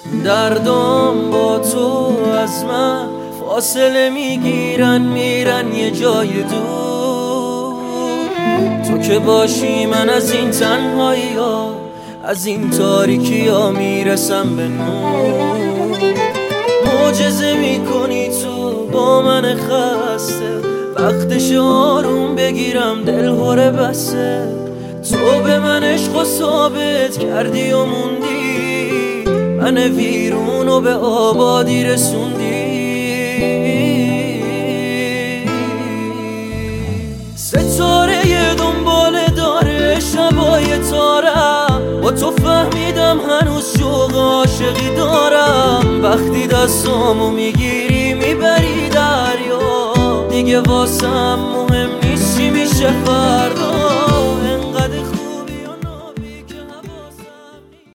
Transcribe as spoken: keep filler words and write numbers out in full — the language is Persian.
دردم با تو از من فاصله میگیرن، میرن یه جای دور. تو که باشی من از این تنهایی ها، از این تاریکی ها میرسم به نور. معجزه میکنی تو با من خسته، وقتش آروم بگیرم دل هره بسته. تو به من عشق و ثابت کردی و موندی، من ویرون و به آبادی رسوندی. ستاره دنبال داره شبای تارم، با تو فهمیدم هنوز شوق عاشقی دارم. وقتی دستامو میگیری میبری دریا، دیگه واسم مهم نیست چی میشه فردا.